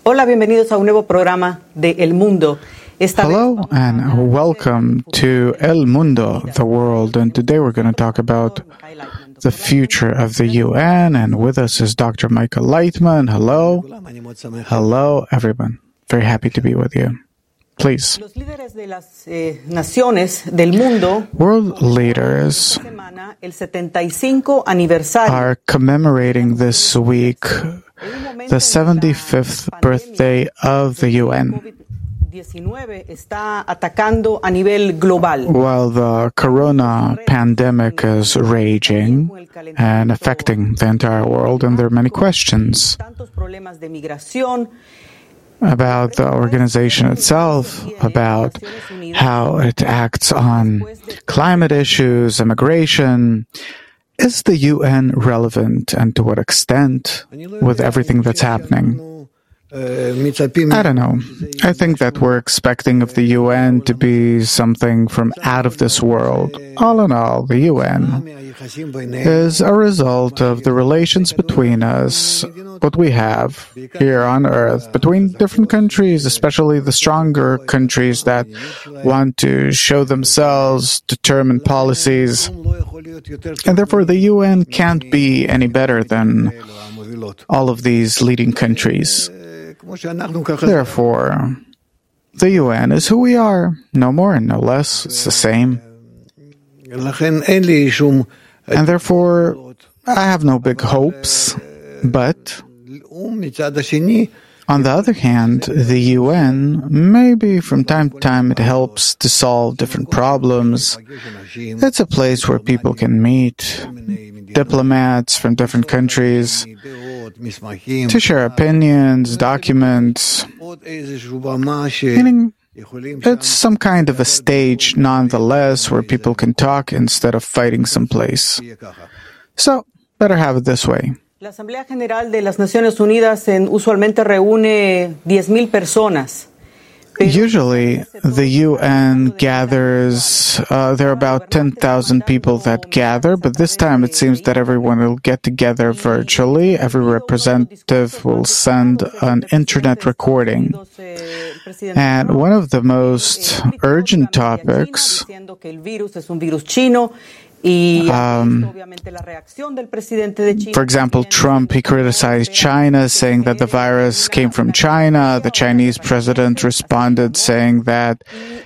Hola, bienvenidos a un nuevo programa de El Mundo. Hello and welcome to El Mundo, the world, and today we're going to talk about the future of the UN, and with us is Dr. Michael Leitman. Hello. Hello, everyone. Very happy to be with you. Please. World leaders are commemorating this week the 75th birthday of the UN. While the corona pandemic is raging and affecting the entire world, and there are many questions about the organization itself, about how it acts on climate issues, immigration. Is the UN relevant, and to what extent, with everything that's happening? I don't know. I think that we're expecting of the UN to be something from out of this world. All in all, the UN is a result of the relations between us, what we have here on Earth, between different countries, especially the stronger countries that want to show themselves, determine policies. And therefore, the UN can't be any better than all of these leading countries. Therefore, the UN is who we are, no more and no less. It's the same. And therefore, I have no big hopes. But, on the other hand, the UN, maybe from time to time it helps to solve different problems. It's a place where people can meet, diplomats from different countries, to share opinions, documents, meaning it's some kind of a stage nonetheless where people can talk instead of fighting someplace. So, better have it this way. La Asamblea General de las Naciones Unidas usualmente reúne 10,000 personas. Usually, the UN gathers, there are about 10,000 people that gather, but this time it seems that everyone will get together virtually. Every representative will send an internet recording. And one of the most urgent topics for example, Trump, he criticized China, saying that the virus came from China. The Chinese president responded saying that,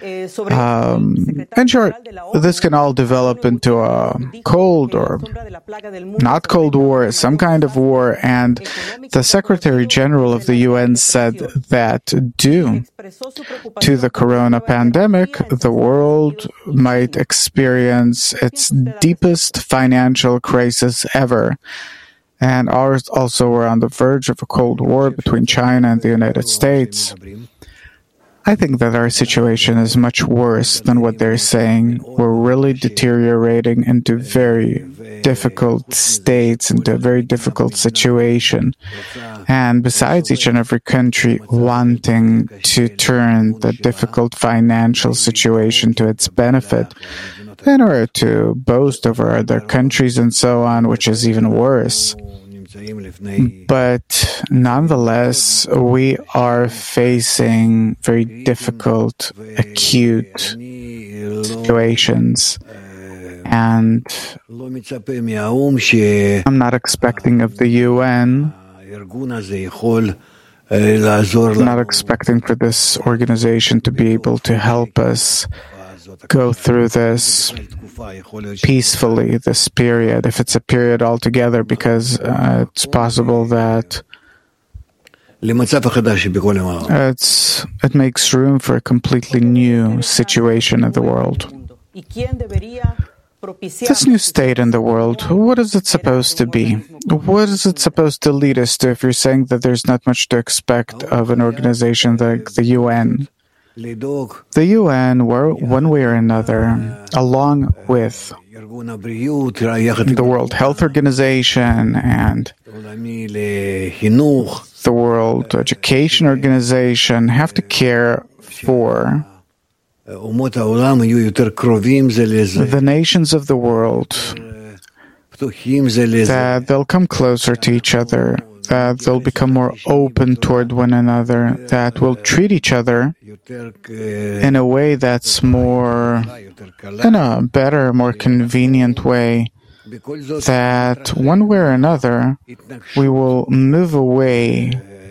in short, this can all develop into a cold or not cold war, some kind of war. And the Secretary General of the UN said that due to the corona pandemic, the world might experience its deepest financial crisis ever. And ours also were on the verge of a Cold War between China and the United States. I think that our situation is much worse than what they're saying. We're really deteriorating into very difficult states, into a very difficult situation. And besides, each and every country wanting to turn the difficult financial situation to its benefit in order to boast over other countries and so on, which is even worse. But nonetheless, we are facing very difficult, acute situations. And I'm not expecting of the UN, I'm not expecting for this organization to be able to help us go through this peacefully, this period, if it's a period altogether, because it's possible that it makes room for a completely new situation in the world. This new state in the world, what is it supposed to be? What is it supposed to lead us to if you're saying that there's not much to expect of an organization like the UN? The UN, one way or another, along with the World Health Organization and the World Education Organization, have to care for the nations of the world, that they'll come closer to each other, that they'll become more open toward one another, that will treat each other in a way that's more, in a better, more convenient way, that one way or another, we will move away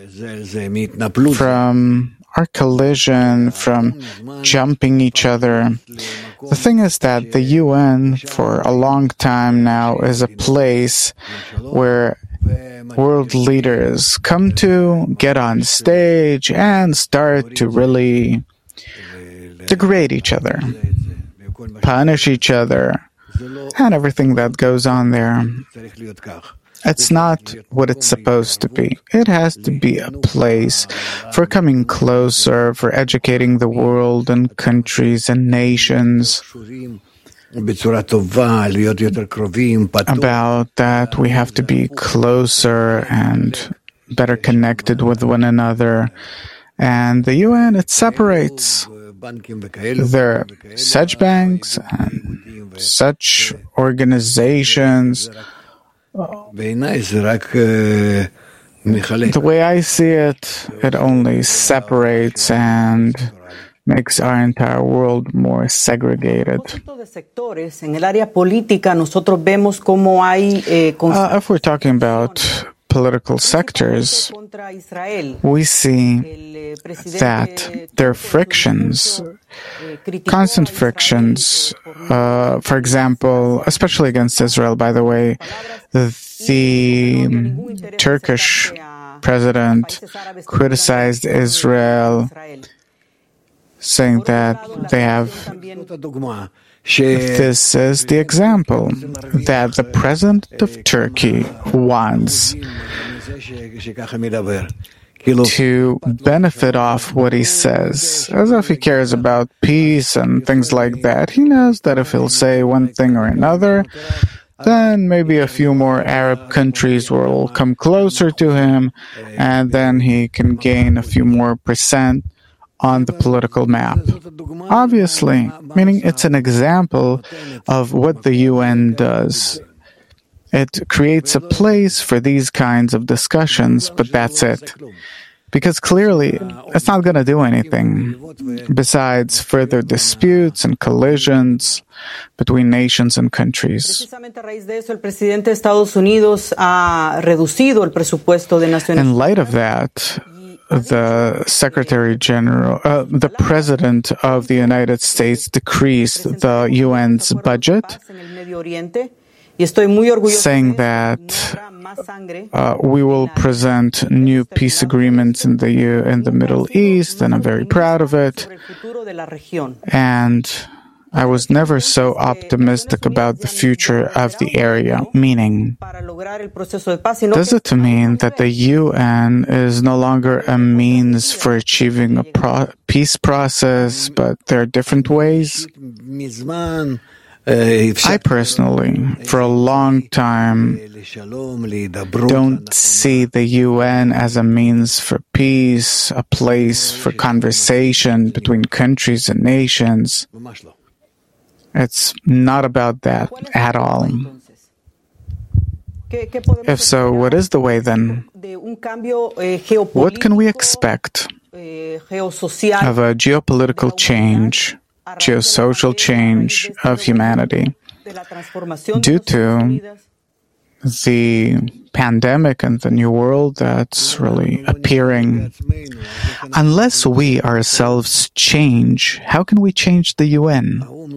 from our collision, from jumping each other. The thing is that the UN, for a long time now, is a place where world leaders come to get on stage and start to really degrade each other, punish each other, and everything that goes on there. It's not what it's supposed to be. It has to be a place for coming closer, for educating the world and countries and nations about that we have to be closer and better connected with one another. And the UN, it separates. There are such banks and such organizations. The way I see it, it only separates and makes our entire world more segregated. If we're talking about political sectors, we see that there are frictions, constant frictions. For example, especially against Israel, by the way, the Turkish president criticized Israel, saying that they have. This is the example that the president of Turkey wants to benefit off what he says, as if he cares about peace and things like that. He knows that if he'll say one thing or another, then maybe a few more Arab countries will come closer to him, and then he can gain a few more percent on the political map. Obviously, meaning it's an example of what the UN does. It creates a place for these kinds of discussions, but that's it. Because clearly, it's not going to do anything besides further disputes and collisions between nations and countries. In light of that, the Secretary General, the President of the United States decreased the UN's budget, saying that we will present new peace agreements in the Middle East, and I'm very proud of it. And I was never so optimistic about the future of the area, meaning, does it mean that the UN is no longer a means for achieving a peace process, but there are different ways? I personally, for a long time, don't see the UN as a means for peace, a place for conversation between countries and nations. It's not about that at all. If so, what is the way then? What can we expect of a geopolitical change, geosocial change of humanity due to the pandemic and the new world that's really appearing? Unless we ourselves change, how can we change the UN?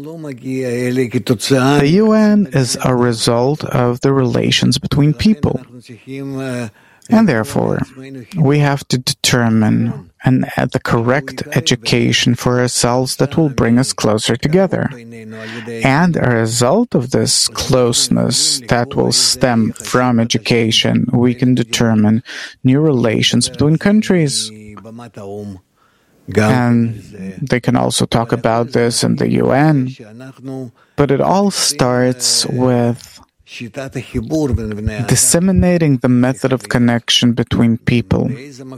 The UN is a result of the relations between people. And therefore, we have to determine and add the correct education for ourselves that will bring us closer together. And a result of this closeness that will stem from education, we can determine new relations between countries. And they can also talk about this in the UN. But it all starts with disseminating the method of connection between people.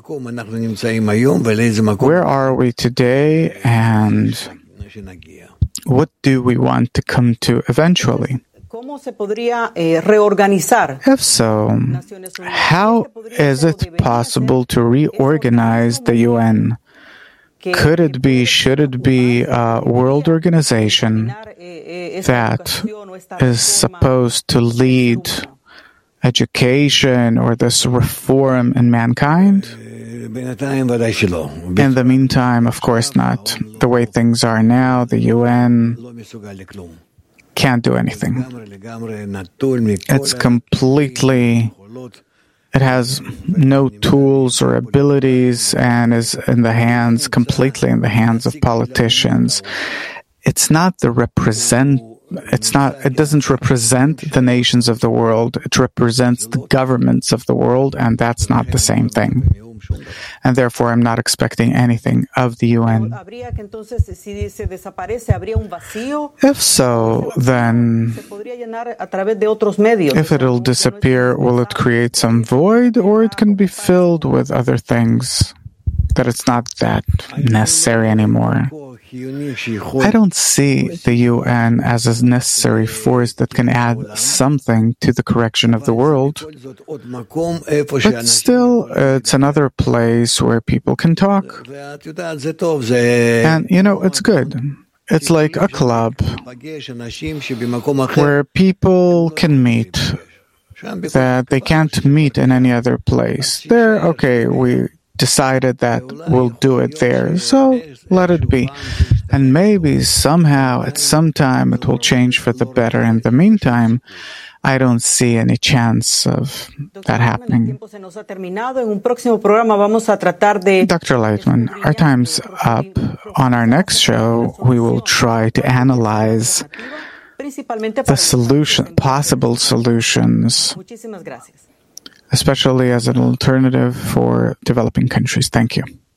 Where are we today, and what do we want to come to eventually? If so, how is it possible to reorganize the UN? Could it be, should it be a world organization that is supposed to lead education or this reform in mankind? In the meantime, of course not. The way things are now, the UN can't do anything. It's completely... It has no tools or abilities and is completely in the hands of politicians. It doesn't represent the nations of the world. It represents the governments of the world, and that's not the same thing. And therefore, I'm not expecting anything of the UN. If so, then if it'll disappear, will it create some void, or it can be filled with other things that it's not that necessary anymore? I don't see the UN as a necessary force that can add something to the correction of the world, but still, it's another place where people can talk. And, it's good. It's like a club where people can meet that they can't meet in any other place. We decided that we'll do it there, so let it be. And maybe somehow at some time it will change for the better. In the meantime, I don't see any chance of that happening. Dr. Lightman, our time's up. On our next show, we will try to analyze the possible solutions, especially as an alternative for developing countries. Thank you.